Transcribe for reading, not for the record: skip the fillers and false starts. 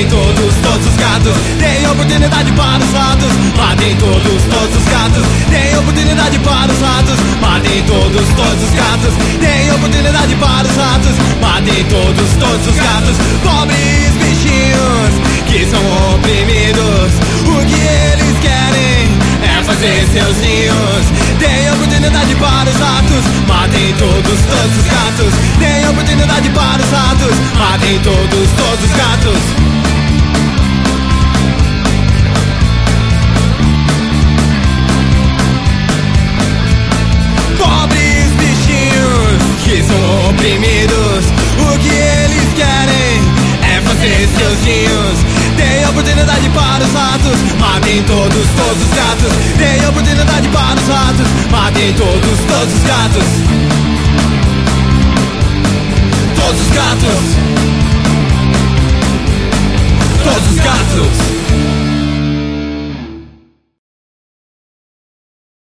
Matem todos os gatos. Tem oportunidade para os ratos. Matem todos os gatos. Tem oportunidade para os ratos. Matem todos os gatos. Tem oportunidade para os ratos. Matem todos os gatos. Pobres bichinhos que são oprimidos. O que eles querem é fazer seus ninhos. Tem oportunidade para os ratos. Matem todos os gatos. Tem oportunidade para os ratos. Matem todos os gatos. Pobres bichinhos que são oprimidos. O que eles querem é fazer seus ninhos. Tem oportunidade para os ratos. Matem todos os gatos. Tem oportunidade para os ratos. Matem todos os gatos. Todos os gatos. Todos os gatos.